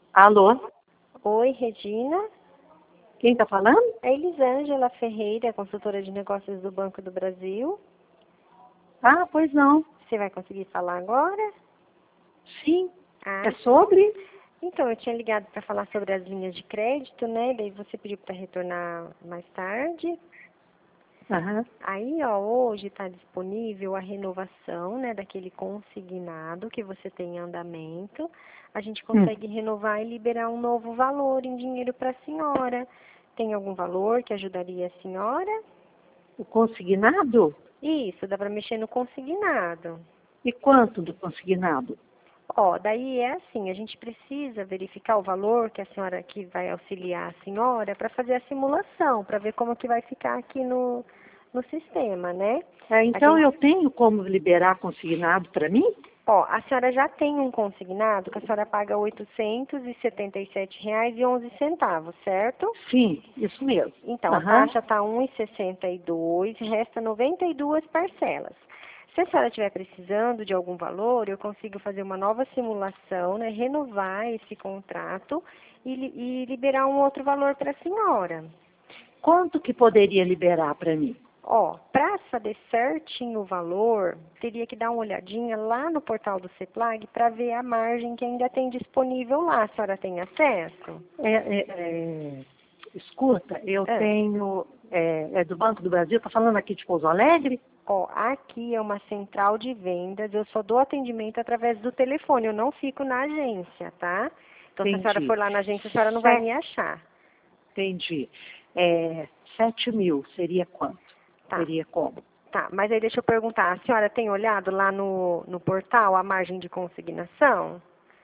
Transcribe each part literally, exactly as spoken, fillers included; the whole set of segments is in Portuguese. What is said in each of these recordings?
Alô? Oi, Regina. Quem está falando? É Elisângela Ferreira, consultora de negócios do Banco do Brasil. Ah, pois não. Você vai conseguir falar agora? Sim. Ah, É sobre? então, eu tinha ligado para falar sobre as linhas de crédito, né? Daí você pediu para retornar mais tarde. Aham. Aí, ó, hoje está disponível a renovação, né, daquele consignado que você tem em andamento. A gente Hum. consegue renovar e liberar um novo valor em dinheiro para a senhora. Tem algum valor que ajudaria a senhora? O consignado? Isso, dá para mexer no consignado. E quanto do consignado? Ó, daí é assim, a gente precisa verificar o valor que a senhora que vai auxiliar a senhora para fazer a simulação, para ver como que vai ficar aqui no, no sistema, né? É, A então gente, eu tenho como liberar consignado para mim? ó, a senhora já tem um consignado que a senhora paga oitocentos e setenta e sete reais e onze centavos, certo? Sim, isso mesmo. Então, a Aham. taxa está um real e sessenta e dois centavos, resta noventa e duas parcelas. Se a senhora estiver precisando de algum valor, eu consigo fazer uma nova simulação, né, renovar esse contrato e, li- e liberar um outro valor para a senhora. Quanto que poderia liberar para mim? Ó, para saber certinho o valor, teria que dar uma olhadinha lá no portal do CEPLAG para ver a margem que ainda tem disponível lá. A senhora tem acesso? É, é, é, escuta, eu Ah. tenho... É, é do Banco do Brasil, está falando aqui de Pouso Alegre? Ó, aqui é uma central de vendas, eu só dou atendimento através do telefone, eu não fico na agência, tá? Então, se a senhora Entendi. for lá na agência, a senhora não vai me achar, Entendi. É, sete mil seria quanto? tá? Seria como? Tá, mas aí deixa eu perguntar, a senhora tem olhado lá no, no portal a margem de consignação?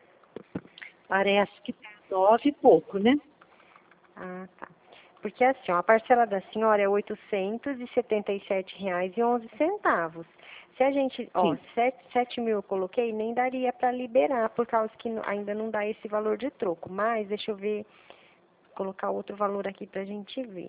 Parece que nove e pouco, né? Ah, tá. Porque assim, ó, a parcela da senhora é oitocentos e setenta e sete reais e onze centavos. Se a gente, ó, Sim. sete mil eu coloquei, nem daria para liberar, por causa que não- ainda não dá esse valor de troco. Mas, deixa eu ver, colocar outro valor aqui pra gente ver.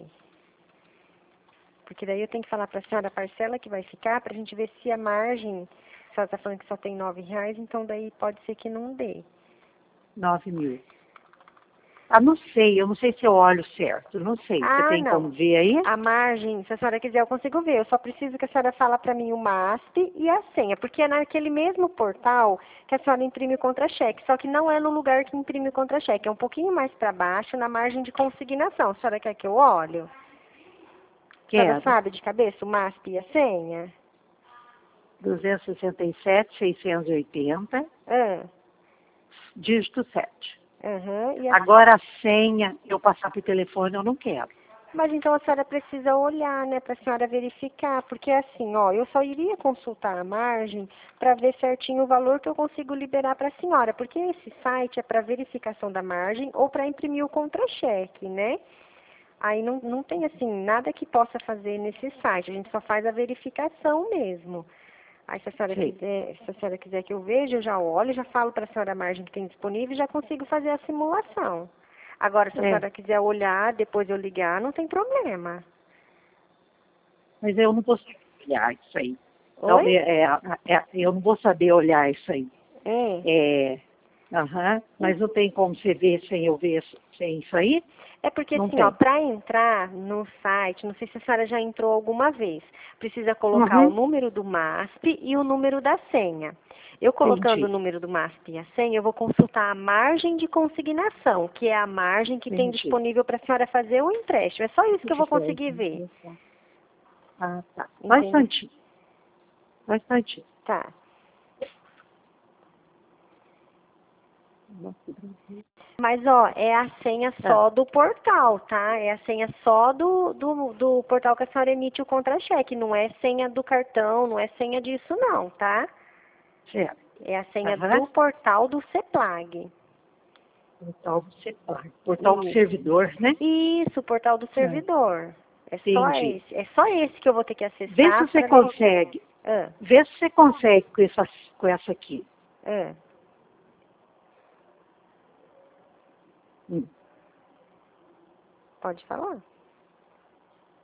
Porque daí eu tenho que falar pra senhora a parcela que vai ficar, pra gente ver se a margem, se ela tá falando que só tem nove reais, então daí pode ser que não dê. Nove mil. Ah, não sei, eu não sei se eu olho certo, não sei. Você Ah, tem como não. ver aí? A margem, se a senhora quiser, eu consigo ver. Eu só preciso que a senhora fala para mim o MASP e a senha, porque é naquele mesmo portal que a senhora imprime o contra-cheque, só que não é no lugar que imprime o contra-cheque, é um pouquinho mais para baixo, na margem de consignação. A senhora quer que eu olhe? A senhora Quero. sabe de cabeça o MASP e a senha? duzentos e sessenta e sete, seiscentos e oitenta, Ah, dígito sete. aham, e a... Agora a senha, eu passar por telefone, eu não quero. Mas então a senhora precisa olhar, né, para a senhora verificar, porque assim, ó, eu só iria consultar a margem para ver certinho o valor que eu consigo liberar para a senhora, porque esse site é para verificação da margem ou para imprimir o contra-cheque, né? Aí não, não tem assim nada que possa fazer nesse site, a gente só faz a verificação mesmo. Aí se a senhora Sei. quiser, se a senhora quiser que eu veja, eu já olho, já falo para a senhora a margem que tem disponível e já consigo fazer a simulação. Agora, se a É, senhora quiser olhar, depois eu ligar, não tem problema. mas eu não vou saber olhar isso aí. Então, Oi? é, é, é, eu não vou saber olhar isso aí. É. É, aham, mas não tem como você ver sem eu ver isso- sem isso aí? É porque Não assim, ó, tem. para entrar no site, não sei se a senhora já entrou alguma vez, precisa colocar o Uhum, número do MASP e o número da senha. Eu colocando o entendi, número do MASP e a senha, eu vou consultar a margem de consignação, que é a margem que tem entendi. disponível para a senhora fazer o empréstimo. É só isso que eu vou conseguir ver. Ah, tá. Só um Entende? instantinho, só um instantinho. Tá. Mas, ó, é a senha Ah, só do portal, tá? É a senha só do, do, do portal que a senhora emite o contra-cheque. Não é senha do cartão, não é senha disso, não, tá? certo. É a senha Aham. do portal do CEPLAG. Portal do CEPLAG. Portal do Isso. servidor, né? Isso, o portal do Ah, servidor. É só entendi. esse. É só esse que eu vou ter que Vê se acessar você para ver. consegue. Ah, Vê se você consegue com essa, com essa aqui. ah. Hum. Pode falar?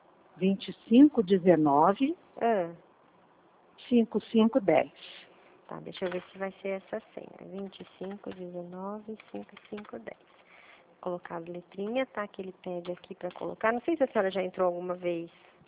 vinte e cinco, dezenove, Ah, cinquenta e cinco, dez. Tá, deixa eu ver se vai ser essa senha. vinte e cinco, dezenove, cinquenta e cinco, dez. Vou colocar a letrinha, tá? Que ele pede aqui pra colocar. Não sei se a senhora já entrou alguma vez.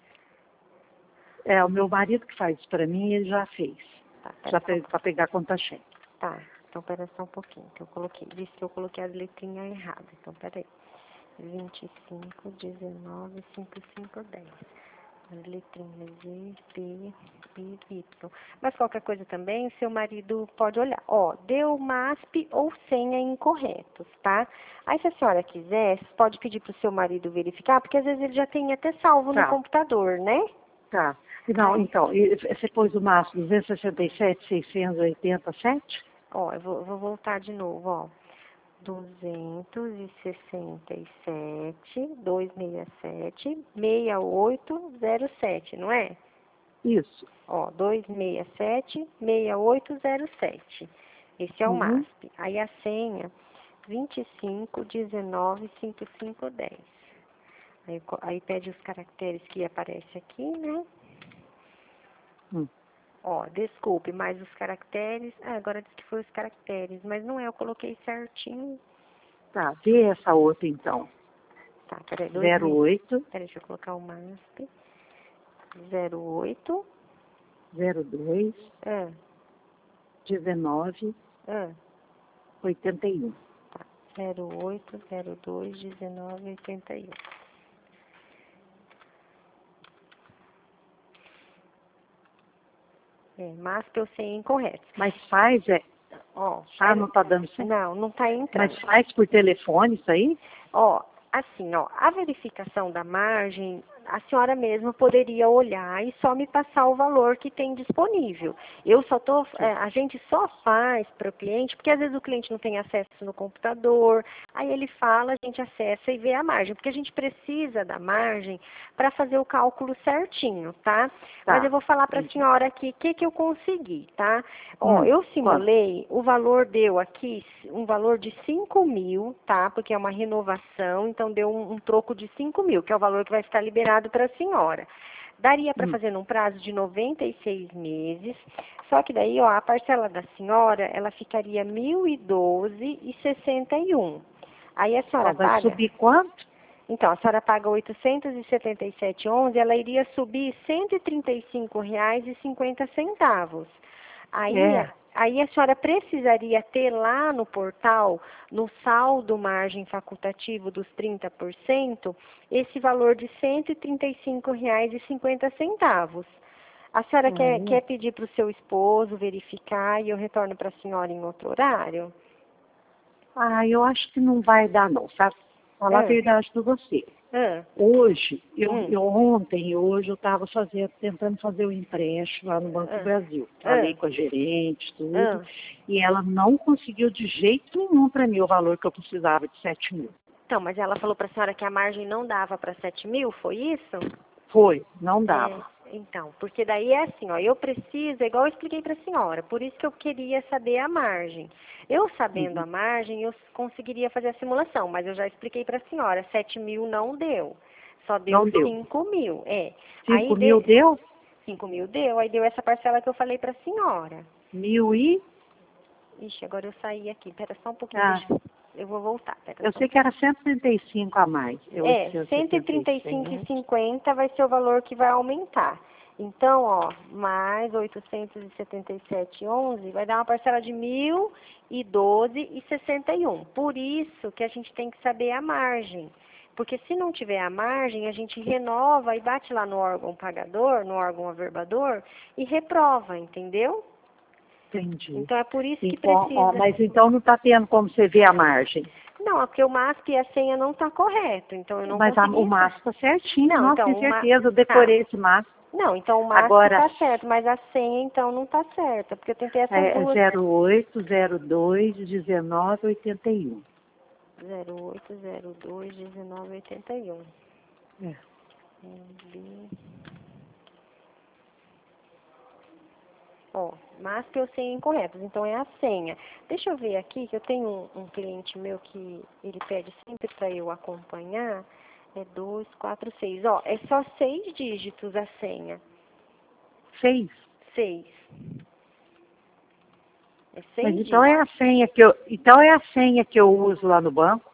É, o meu marido que faz isso para mim, ele já fez. Tá, Já pera só. para pegar conta cheque. Tá, então pera só um pouquinho, que eu coloquei, disse que eu coloquei as letrinhas erradas, então pera aí. vinte e cinco, dezenove, cinquenta e cinco, dez. As letrinhas Z, P e Y. Mas qualquer coisa também, seu marido pode olhar. Ó, deu M A S P ou senha incorretos, tá? Aí se a senhora quiser, pode pedir pro seu marido verificar, porque às vezes ele já tem até salvo no Tá, computador, né? tá. Não, Ai. então, e você pôs o máximo duzentos e sessenta e sete, seiscentos e oitenta e sete? Ó, eu vou, eu vou voltar de novo, ó. duzentos e sessenta e sete, duzentos e sessenta e sete, sessenta e oito zero sete, não é? Isso. Ó, duzentos e sessenta e sete, sessenta e oito zero sete. Esse é o Uhum. M A S P. Aí a senha, vinte e cinco, dezenove, cinquenta e cinco, dez. Aí, co- aí pede os caracteres que aparecem aqui, né? Hum. Ó, desculpe, mas os caracteres... Ah, agora diz que foi os caracteres, mas não é, eu coloquei certinho. Tá, vê essa outra então. Tá, peraí, dois zero mil. oito, Peraí, deixa eu colocar o M A S P. zero oito, zero dois, ah, dezenove, ah, oitenta e um. tá, zero oito, zero dois, dezenove, oitenta e um. É, M A S P eu sei incorreto. Mas faz, é. Ó, Ah, é- não tá dando certo. não, não tá Mas entrando. faz por telefone isso aí? Ó, assim, ó, a verificação da margem, a senhora mesma poderia olhar e só me passar o valor que tem disponível. Eu só tô, é, a gente só faz para o cliente, porque às vezes o cliente não tem acesso no computador, aí ele fala, a gente acessa e vê a margem, porque a gente precisa da margem para fazer o cálculo certinho, tá? Mas Tá. eu vou falar para a Entendi. senhora aqui o que, que eu consegui, tá? Ó, Hum, eu quanto? simulei, o valor deu aqui um valor de cinco mil, tá? Porque é uma renovação, então deu um, um troco de cinco mil, que é o valor que vai ficar liberado para a senhora. Daria para Hum. fazer num prazo de noventa e seis meses, só que daí, ó, a parcela da senhora, ela ficaria mil e doze e sessenta e um. Aí a Ó, senhora vai paga, subir quanto? então, a senhora paga oitocentos e setenta e sete e onze, ela iria subir cento e trinta e cinco reais e cinquenta centavos. Aí, É. aí a senhora precisaria ter lá no portal, no saldo margem facultativo dos trinta por cento, esse valor de cento e trinta e cinco reais e cinquenta centavos. A senhora quer, Aí. quer pedir para o seu esposo verificar e eu retorno para a senhora em outro horário? Ah, eu acho que não vai dar não, sabe? Falar a Ah, verdade para você. ah, Hoje, eu, hum, eu ontem e hoje eu estava fazendo, tentando fazer o empréstimo lá no Banco do ah, Brasil. Falei ah, com a gerente, tudo, ah. e ela não conseguiu de jeito nenhum para mim o valor que eu precisava de sete mil. Então, mas ela falou para a senhora que a margem não dava para sete mil, foi isso? Foi, não É, dava. então, porque daí é assim, ó, eu preciso, é igual eu expliquei para a senhora, por isso que eu queria saber a margem. Eu sabendo Uhum. a margem, eu conseguiria fazer a simulação, mas eu já expliquei para a senhora, sete mil não deu, só deu Não deu. cinco mil, é. Aí Cinco mil de, deu? cinco mil deu, aí deu essa parcela que eu falei para a senhora. Mil e... Ixi, agora eu saí aqui, pera só um pouquinho, Ah, deixa, eu vou voltar, pera eu só um sei que era cento e trinta e cinco a mais. É É, oitocentos e cento e setenta e trinta e cinco e sete. cinquenta vai ser o valor que vai aumentar. Então, ó, mais oitocentos e setenta e sete e onze vai dar uma parcela de mil e doze e sessenta e um. Por isso que a gente tem que saber a margem. Porque se não tiver a margem, a gente renova e bate lá no órgão pagador, no órgão averbador e reprova, entendeu? Entendi. Então é por isso que Então, ó, precisa. mas então não está tendo como você ver a margem. Não, é porque o M A S P e a senha não está correto, então eu não Mas a, o consegui. maço está certinho, Não, nossa, então tenho o Ma... certeza, eu tá. decorei esse maço. Não, então o M A S P Agora, está certo, mas a senha então não está certa, porque eu tentei essas é duas. zero oito, zero dois, dezenove, oitenta e um. zero oito zero dois dezenove oitenta e um. É. B. Ó, M A S P eu sei incorretos, então é a senha. Deixa eu ver aqui, que eu tenho um, um cliente meu que ele pede sempre para eu acompanhar. É dois, quatro, seis. Ó, é só seis dígitos a senha. Seis. Seis. É seis Mas então é dígitos. a senha que eu, então é a senha que eu uso lá no banco?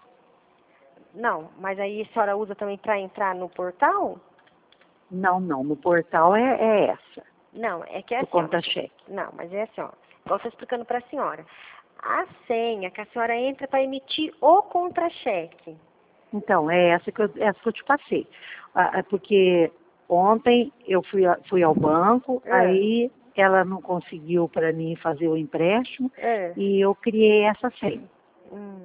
Não, mas aí a senhora usa também para entrar no portal? Não, não, no portal é, é essa, Não, é que é do assim, ó. conta-cheque. Não, mas é assim, ó. Igual eu estou explicando para a senhora. A senha que a senhora entra para emitir o contra-cheque. Então, é essa que eu, essa que eu te passei. Ah, é porque ontem eu fui, a- fui ao banco, É, aí ela não conseguiu para mim fazer o empréstimo é. e eu criei essa senha, Hum,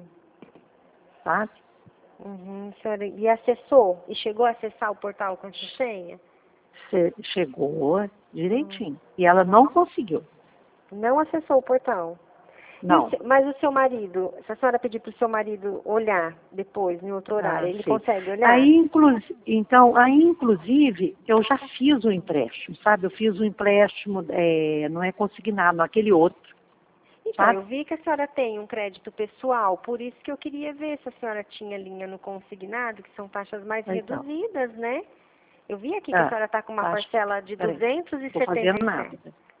sabe? uhum, senhora, e acessou? E chegou a acessar o portal com essa senha? Che- Chegou Hum, direitinho. E ela não conseguiu. não acessou o portal. E o Não. seu- mas o seu marido, se a senhora pedir para o seu marido olhar depois, em outro horário, Ah, ele sim. consegue olhar? Aí, inclu... então, aí, inclusive, eu já fiz o empréstimo, sabe? Eu fiz o empréstimo, é, não é consignado, aquele outro, Então, sabe? eu vi que a senhora tem um crédito pessoal, por isso que eu queria ver se a senhora tinha linha no consignado, que são taxas mais Então, reduzidas, né? Eu vi aqui que a ah, senhora está com uma acho, parcela de peraí, duzentos e estou setenta fazendo e nada. sete.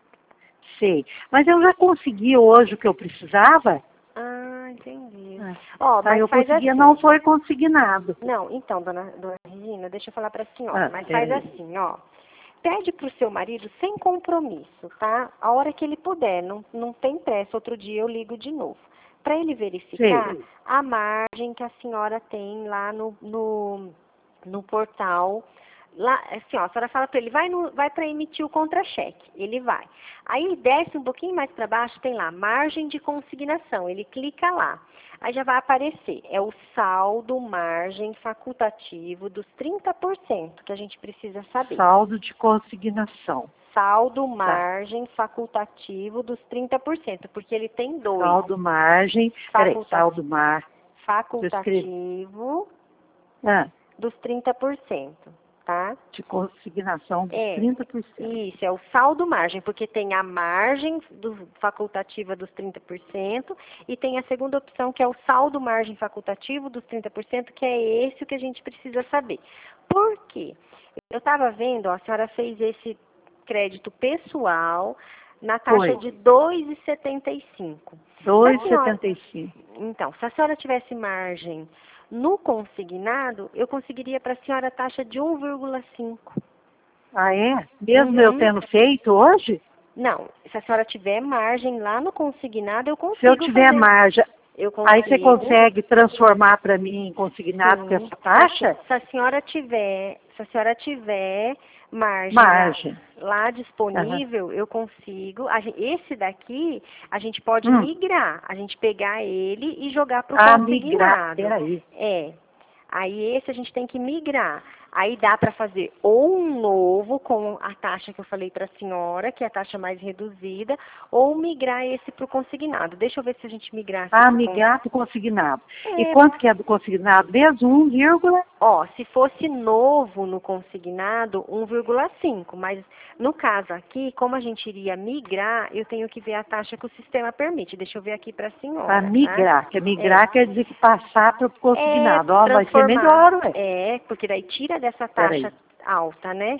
Sei. Mas eu já consegui hoje o que eu precisava, Ah, entendi. ah, Ó, tá? mas Eu faz conseguia, não assim. foi consignado. Não, então, dona, dona Regina, deixa eu falar para a senhora, Ah, mas faz peraí. assim, ó. Pede para o seu marido sem compromisso, tá? A hora que ele puder, não, não tem pressa, outro dia eu ligo de novo. Para ele verificar Sei. a margem que a senhora tem lá no, no, no portal. Lá, assim, ó, a senhora fala para ele, vai, no, vai para emitir o contra-cheque. Ele vai. Aí desce um pouquinho mais para baixo, tem lá, margem de consignação. Ele clica lá. Aí já vai aparecer, é o saldo margem facultativo dos trinta por cento que a gente precisa saber. Saldo de consignação. Saldo Tá. margem facultativo dos trinta por cento, porque ele tem dois. Saldo margem. Peraí, Faculta saldo mar. Deixa eu escrever. facultativo Ah, dos trinta por cento, tá? de consignação dos É, trinta por cento. isso, é o saldo margem, porque tem a margem do, facultativa dos trinta por cento e tem a segunda opção, que é o saldo margem facultativo dos trinta por cento, que é esse o que a gente precisa saber. Por quê? Eu estava vendo, ó, a senhora fez esse crédito pessoal na taxa Foi. de dois vírgula setenta e cinco. Se a dois vírgula senhora, setenta e cinco. então, se a senhora tivesse margem no consignado, eu conseguiria para a senhora a taxa de um vírgula cinco. Ah, é? Mesmo eu Uhum. tendo feito hoje? Não, se a senhora tiver margem lá no consignado, eu Se eu consigo tiver fazer. margem, Eu aí você consigo. consegue transformar para mim em consignado com Sim. essa taxa? Se a senhora tiver, se a senhora tiver margem, Margem. lá, lá Aham. disponível, eu consigo. A gen- esse daqui a gente pode Hum. migrar, a gente pegar ele e jogar para o Ah, migrar. consignado. Peraí. É. Aí esse a gente tem que migrar. Aí dá para fazer ou um novo com a taxa que eu falei para a senhora, que é a taxa mais reduzida, ou migrar esse para o consignado. Deixa eu ver se a gente migrar aqui Ah, pro con- migrar para consignado. E É, quanto que é do consignado mesmo? um vírgula? ó, se fosse novo no consignado, um vírgula cinco, mas no caso aqui, como a gente iria migrar, eu tenho que ver a taxa que o sistema permite. Deixa eu ver aqui para a senhora, Para tá? migrar. Que migrar É. quer dizer que passar para o É consignado. Ó, vai ser transformar. melhor, ué. É, porque daí tira dessa Peraí. taxa alta, né?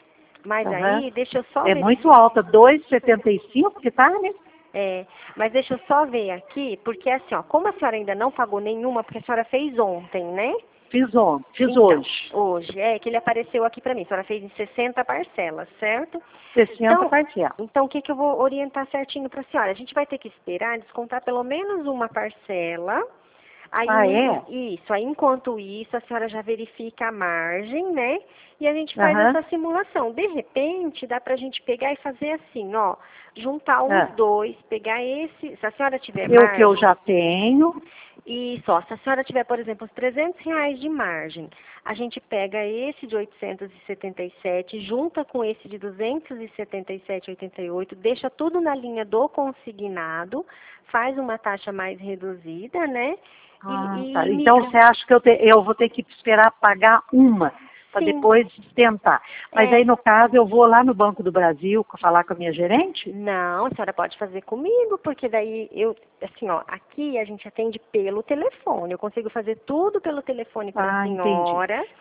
Mas Aham. aí, deixa eu só É muito verificar. alta. dois vírgula setenta e cinco que tá, né? É, mas deixa eu só ver aqui, porque assim, ó, como a senhora ainda não pagou nenhuma, porque a senhora fez ontem, né? Fiz ontem. Fiz Então, hoje. hoje, é que ele apareceu aqui pra mim. A senhora fez em sessenta parcelas, certo? sessenta Então, parcial. então o que, que eu vou orientar certinho pra senhora? A gente vai ter que esperar descontar pelo menos uma parcela. Aí, Ah, é? isso, aí enquanto isso, a senhora já verifica a margem, né? E a gente faz Aham. essa simulação. De repente, dá pra gente pegar e fazer assim, ó, juntar os Ah. dois, pegar esse, se a senhora tiver Eu que eu margem, já tenho. isso, ó, se a senhora tiver, por exemplo, os trezentos reais de margem, a gente pega esse de oitocentos e setenta e sete, junta com esse de duzentos e setenta e sete vírgula oitenta e oito, deixa tudo na linha do consignado, faz uma taxa mais reduzida, né? Ah, E, tá. e Então migra. você acha que eu, te- eu vou ter que esperar pagar uma para Sim, depois tentar. Mas é. aí, no caso, eu vou lá no Banco do Brasil falar com a minha gerente? Não, a senhora pode fazer comigo, porque daí eu, assim, ó, aqui a gente atende pelo telefone. Eu consigo fazer tudo pelo telefone para a Ah, entendi. senhora.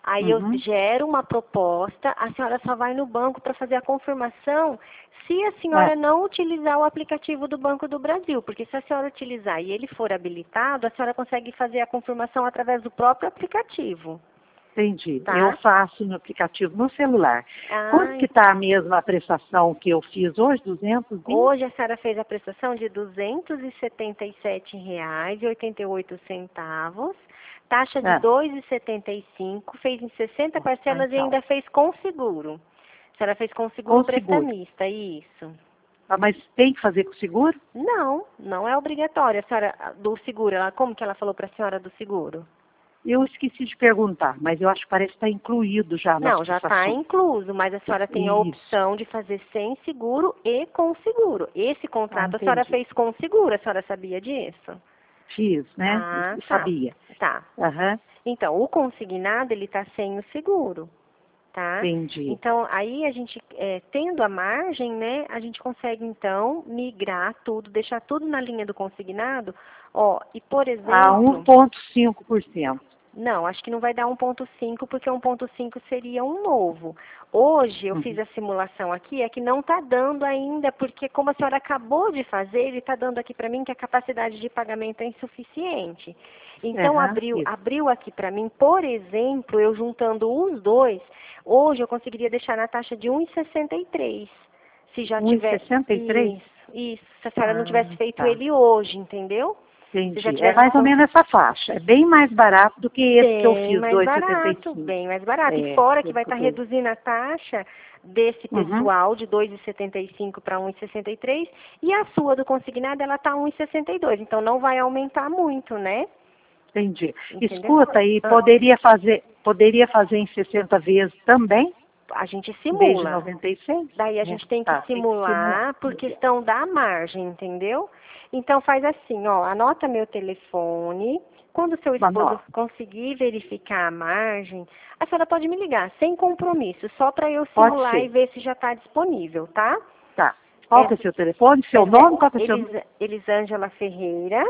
Aí Uhum. eu gero uma proposta, a senhora só vai no banco para fazer a confirmação se a senhora É, não utilizar o aplicativo do Banco do Brasil, porque se a senhora utilizar e ele for habilitado, a senhora consegue fazer a confirmação através do próprio aplicativo, entendi. Eu tá? faço no aplicativo no celular. Quanto Ah, que está a mesma prestação que eu fiz hoje? duzentos e? hoje a senhora fez a prestação de duzentos e setenta e sete reais e oitenta e oito centavos, taxa de Ah, dois reais e setenta e cinco, fez em sessenta ah, parcelas e então. ainda fez com seguro. A senhora fez com seguro Com seguro. prestamista, isso. Ah, mas tem que fazer com seguro? Não, não é obrigatório. A senhora, do seguro, ela, como que ela falou para a senhora do seguro? Eu esqueci de perguntar, mas eu acho que parece que está incluído já nas Não, já está prestações. incluso, mas a senhora tem a Isso. opção de fazer sem seguro e com seguro. Esse Ah, contrato a senhora entendi. fez com seguro, a senhora sabia disso? Fiz, né? Ah, Eu tá. sabia. Tá. Aham, Então, o consignado, ele está sem o seguro, tá? entendi. Então, aí a gente, é, tendo a margem, né, a gente consegue, então, migrar tudo, deixar tudo na linha do consignado, ó, e, por A um exemplo, vírgula cinco por cento. não, acho que não vai dar um ponto cinco, porque um ponto cinco seria um novo. Hoje eu fiz Uhum. a simulação aqui, é que não está dando ainda, porque como a senhora acabou de fazer, ele está dando aqui para mim que a capacidade de pagamento é insuficiente. Então Aham, abriu, isso. abriu aqui para mim, por exemplo, eu juntando os dois, hoje eu conseguiria deixar na taxa de um vírgula sessenta e três. Se já um vírgula tiver sessenta e três? isso, isso, se a senhora não tivesse Ah, feito tá. ele hoje, entendeu? Se já Entendi. É tivesse mais ou menos essa faixa. É bem mais barato do que esse que eu bem fiz, mais dois vírgula setenta e barato, cinco. bem mais barato. E É, fora que pelo vai que eu estar tô... reduzindo a taxa desse Uhum, pessoal de dois vírgula setenta e cinco para um vírgula sessenta e três e a sua do consignado ela está um vírgula sessenta e dois. Então não vai aumentar muito, né? entendi. Entendeu? Escuta, aí Ah, poderia fazer, poderia fazer em sessenta vezes também, a gente em vez de simula. noventa e seis? Daí a É, gente tem que tá, tem que simular. simular por questão da margem, entendeu? Então faz assim, ó, anota meu telefone. Quando seu esposo Anota. conseguir verificar a margem, a senhora pode me ligar, sem compromisso, só para eu Pode simular e ser. ver se já está disponível, tá? Tá. Qual É, que é o seu telefone? Seu é nome? Zé- Qual que é o seu nome? Elis, Elisângela Ferreira,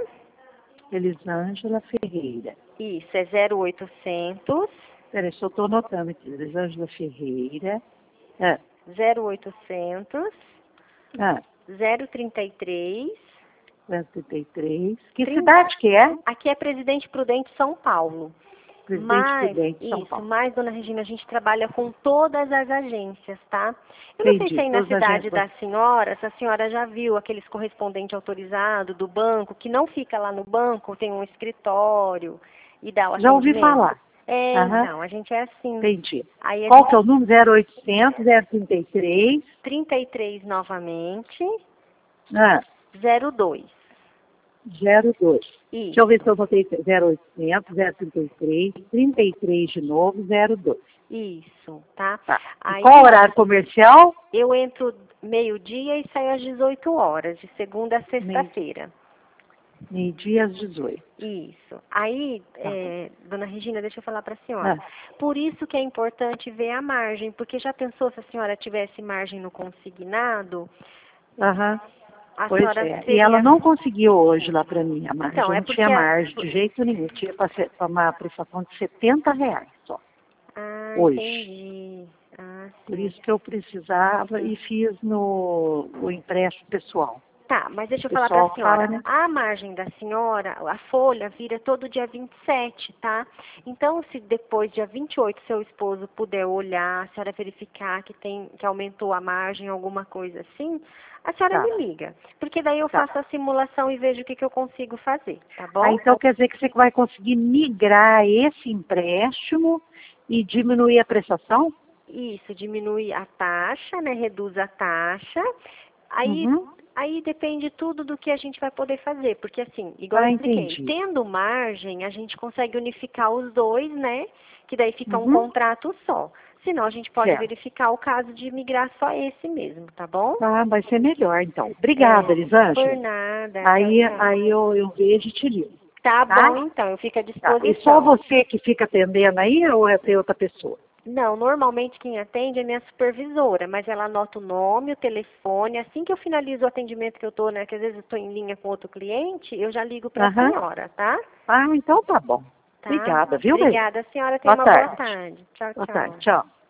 Elisângela Ferreira. isso, é zero oitocentos, Peraí, só estou anotando aqui. Elisângela Ferreira. Ah, zero oitocentos, ah, zero trinta e três, setenta e três. Que trinta. cidade que é? Aqui é Presidente Prudente, São Paulo. Presidente Mas, Prudente, São isso, Paulo. mas, dona Regina, a gente trabalha com todas as agências, tá? Eu não sei se Entendi. aí na Todas as cidade agências. da senhora, se a senhora já viu aqueles correspondentes autorizados do banco, que não fica lá no banco, tem um escritório e dá o Já ouvi atendimento. falar. É, Aham, então, a gente é assim. entendi. Aí a Qual que é gente, o número? zero oitocentos, zero trinta e três. trinta e três novamente, Ah, zero dois. zero dois. Deixa eu ver se Isso, eu botei zero oitocentos, zero trinta e três, trinta e três de novo, zero dois. isso, tá? Tá. E Aí qual o horário comercial? eu entro meio-dia e saio às dezoito horas, de segunda a Meio- sexta-feira. Meio-dia às dezoito. Isso. Aí, Tá. é, dona Regina, deixa eu falar para a senhora. Ah, Por isso que é importante ver a margem, porque já pensou se a senhora tivesse margem no consignado, aham. a Pois senhora é. E ela seria... não conseguiu hoje lá para mim a margem. Então, Eu é não tinha porque... a- margem de jeito nenhum. Eu tinha para uma prestação de setenta reais só, Ah, hoje. entendi. Ah, Por sim. isso que eu precisava e fiz no o empréstimo pessoal. Tá, mas deixa O eu falar para a pessoal fala, senhora. né? A margem da senhora, a folha vira todo dia vinte e sete, tá? Então, se depois, dia vinte e oito, seu esposo puder olhar, a senhora verificar que, tem, que aumentou a margem, alguma coisa assim, a senhora Tá, me liga. Porque daí eu tá. faço a simulação e vejo o que, que eu consigo fazer, tá Ah, bom? então quer dizer que você vai conseguir migrar esse empréstimo e diminuir a prestação? Isso, diminui a taxa, né? Reduz a taxa. Aí, Uhum. aí depende tudo do que a gente vai poder fazer. Porque assim, igual eu Ah, expliquei, entendi. tendo margem, a gente consegue unificar os dois, né? Que daí fica um Uhum. contrato só. Senão a gente pode Certo. verificar o caso de migrar só esse mesmo, tá bom? Ah, vai ser melhor, então. Obrigada, É, por Elisângela. nada. Tchau, Aí, tchau. aí eu, eu vejo e te ligo, Tá bom, tá? então. Eu fico à Tá. E só disposição. você que fica atendendo aí ou é tem outra pessoa? Não, normalmente quem atende é minha supervisora, mas ela anota o nome, o telefone. Assim que eu finalizo o atendimento que eu estou, né? Que às vezes eu estou em linha com outro cliente, eu já ligo para a Aham. senhora, tá? Ah, então tá bom. Tá? Obrigada, viu, Rê? Obrigada, a senhora tem Boa uma tarde. boa tarde. Tchau, Boa tchau. tarde, tchau.